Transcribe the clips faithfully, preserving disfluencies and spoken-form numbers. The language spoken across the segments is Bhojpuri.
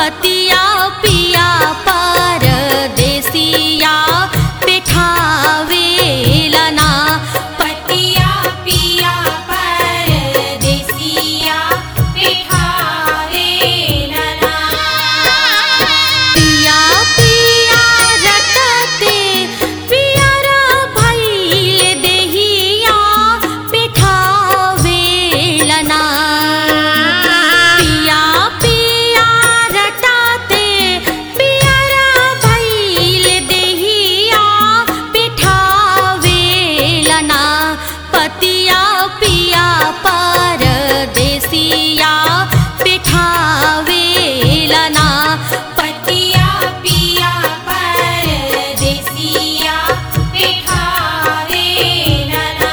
पतिया पिया परदेसिया बिठावेला ना। पतिया पिया परदेसिया बिठावेला ना। पिया पिया रटते पियरा भइल देहिया बिठावेला ना। पिया पिया रटते पियरा भइल देहिया बिठावेला ना। पतिया पिया परदेसिया बिठावेला ना। पतिया पिया परदेसिया बिठावेला ना।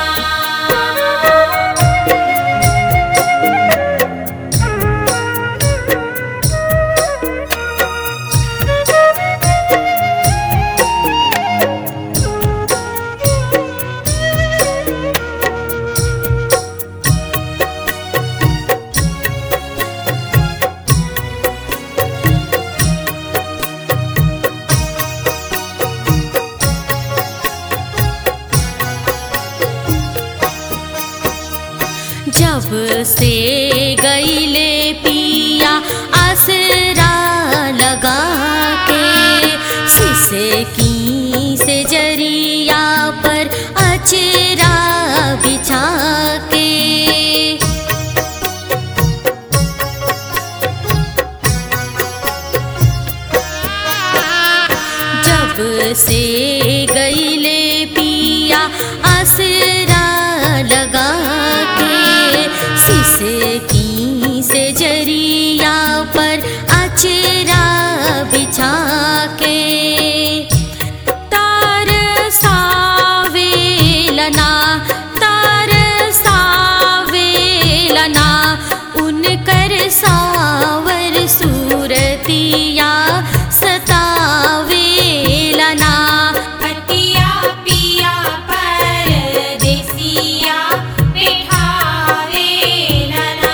जब से गईले पिया आसरा लगा के, सिसकी से जरिया पर अचरा बिछा के। जब से गईले पिया आसरा लगा के, सिसकी से जरिया पर अचरा बिछा के। तरसावेला ना तरसावेला ना उनकर सावर सूरतिया सतावेला ना। पतिया पिया परदेसिया बिठावेला ना।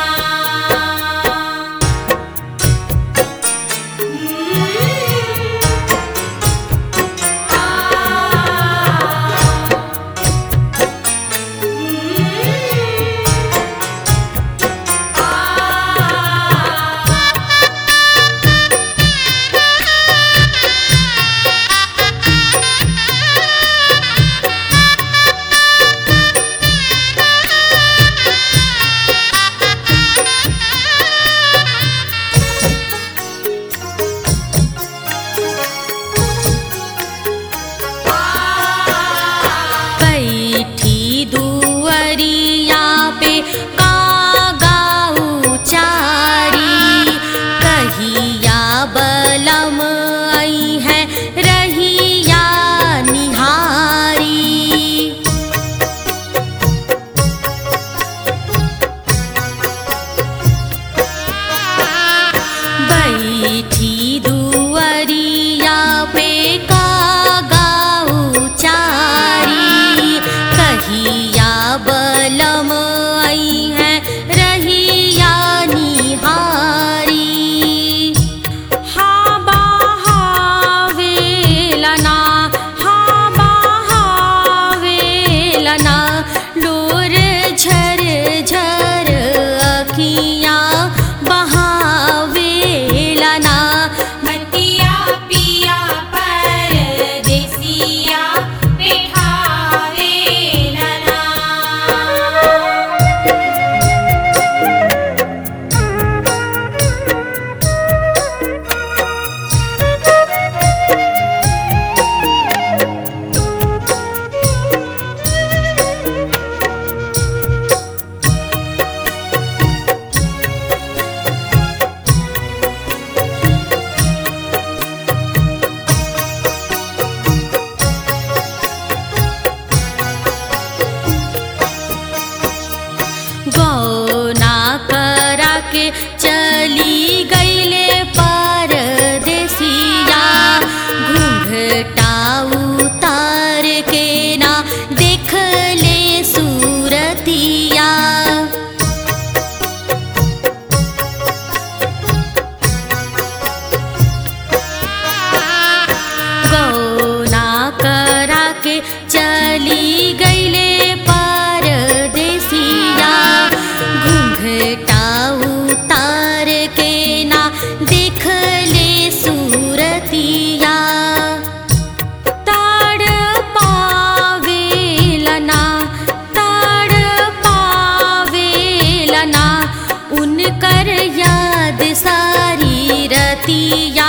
बैठी दुअरिया पे कागा उचारी, कहिया बलम आई है रहिया निहारी। बैठी दुअरिया पे कागा उचारी, कहिया बलम आई है रहिया निहारी। हाँ बहावेला ना हाँ बहावेला ना, लोर झर झर अखियाँ बहावेला ना। पतिया